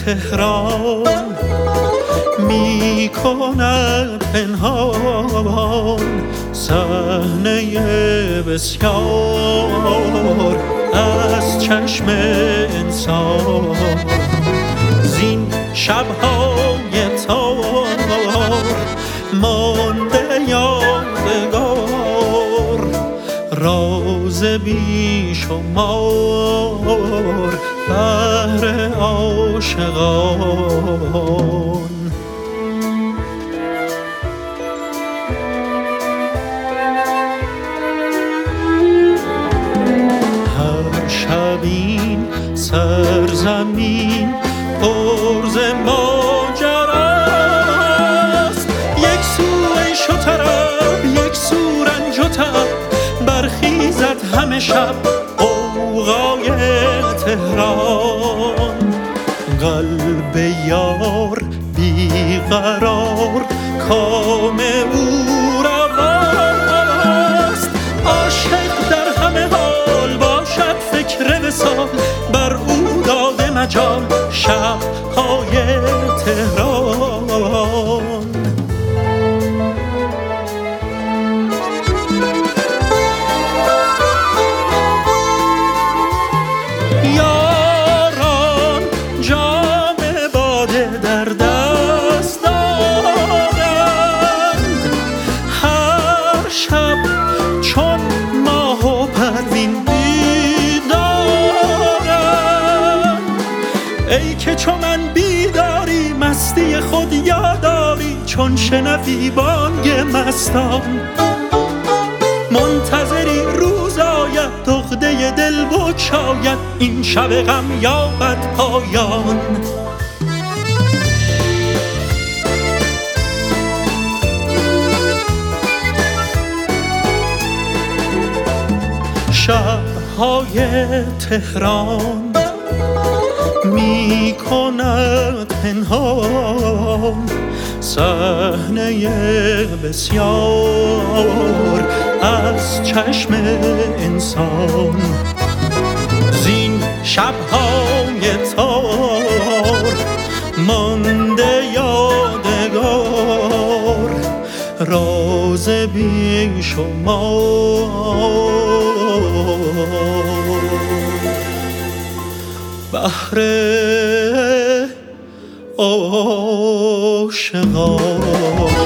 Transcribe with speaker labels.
Speaker 1: تهران می کند پنهان صحنه بسیار از چشم انسان. زین شب‌های تار مانده یادگار راز بی‌شمار بهر عاشقان. هر شب این سرزمین پر ز ماجراست، یک سو عیش و طرب یک سو رنج و تب، برخیزد همه شب غوغای تهران. قلب یار بیقرار کام او رواست، عاشق در همه حال باشد فکر وصال، بر او داده مجال شب‌های تهران. یاران جام باده در دست دارند، هر شب چون ماه و پروین بیدارند. ای که چو من بیداری مستی خود یاداری، چون شنوی بانگ مستان منتظری روز آید عقده دل بگشاید، این شب غم یابد پایان. شب‌های تهران می کند پنهان صحنه بسیار از چشم انسان. زین شب‌های تار مانده یادگار راز بی‌شمار بهر عاشقان.